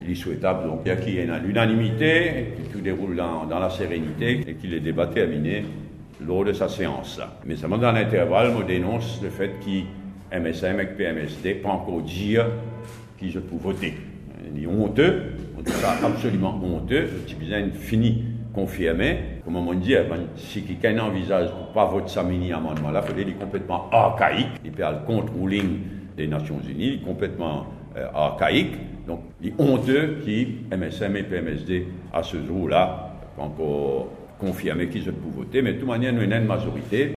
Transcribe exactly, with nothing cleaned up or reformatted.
Il est souhaitable donc qu'il y ait l'unanimité, que tout déroule dans, dans la sérénité et qu'il ait débat terminé lors de sa séance. Mais seulement dans l'intervalle, on dénonce le fait qu'M S M et P M S D pas encore dire qui je peux voter. Il est honteux, on dit ça absolument honteux, c'est bien fini confirmé. Comme on dit, si quelqu'un envisage pour ne pas voter sa mini-amendement-là, il faut dire complètement archaïque. Il peut aller contre la ligne des Nations Unies, complètement euh, archaïque. Donc, il est honteux qui, M S M et P M S D, à ce jour-là, pas encore confirmé qu'ils se peuvent voter, mais de toute manière, nous avons une majorité.